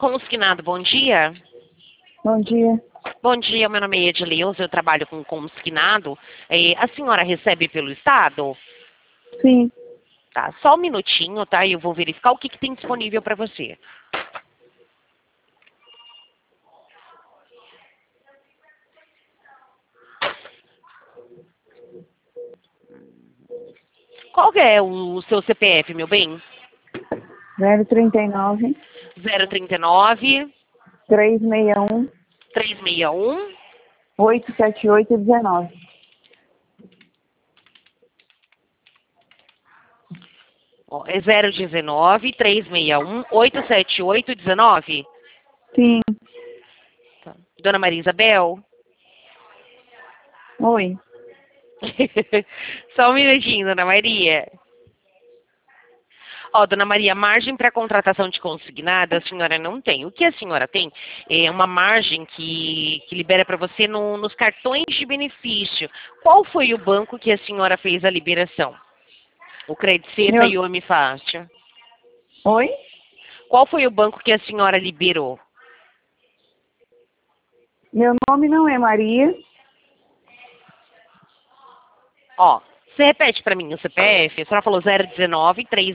Consignado, bom dia. Bom dia. Bom dia, meu nome é Edileuza, eu trabalho com consignado. A senhora recebe pelo Estado? Sim. Tá, só um minutinho, tá? Eu vou verificar o que tem disponível para você. Qual que é o seu CPF, meu bem? 039 039 361 361 87819. ó, é 019 361 87819. Sim. Tá. Dona Maria Isabel? Oi. Só um minutinho, Dona Maria. Ó, Dona Maria, margem para contratação de consignada a senhora não tem. O que a senhora tem é uma margem que libera para você nos cartões de benefício. Qual foi o banco que a senhora fez a liberação? O Crediceta Meu... e o Amifácio. Oi? Qual foi o banco que a senhora liberou? Meu nome não é Maria. Ó, você repete para mim o CPF? A senhora falou 019